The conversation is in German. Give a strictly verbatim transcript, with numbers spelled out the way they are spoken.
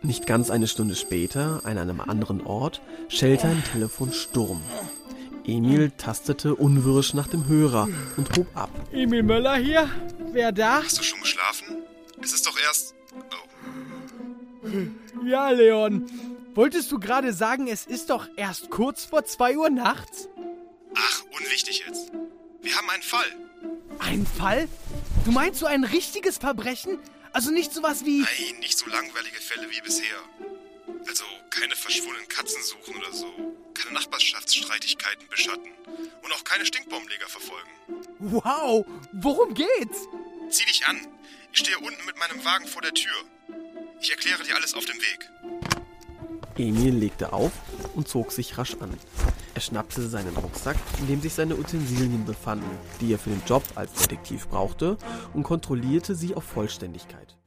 Nicht ganz eine Stunde später, an einem anderen Ort, schellte ein Telefon Sturm. Emil tastete unwirsch nach dem Hörer und hob ab. Emil Möller hier? Wer da? Hast du schon geschlafen? Es ist doch erst... Oh. Ja, Leon. Wolltest du gerade sagen, es ist doch erst kurz vor zwei Uhr nachts? Ach, unwichtig jetzt. Wir haben einen Fall. Ein Fall? Du meinst so ein richtiges Verbrechen? Also nicht sowas wie... Nein, nicht so langweilige Fälle wie bisher. Also keine verschwundenen Katzen suchen oder so. Keine Nachbarschaftsstreitigkeiten beschatten. Und auch keine Stinkbombenleger verfolgen. Wow, worum geht's? Zieh dich an. Ich stehe unten mit meinem Wagen vor der Tür. Ich erkläre dir alles auf dem Weg. Emil legte auf und zog sich rasch an. Er schnappte seinen Rucksack, in dem sich seine Utensilien befanden, die er für den Job als Detektiv brauchte, und kontrollierte sie auf Vollständigkeit.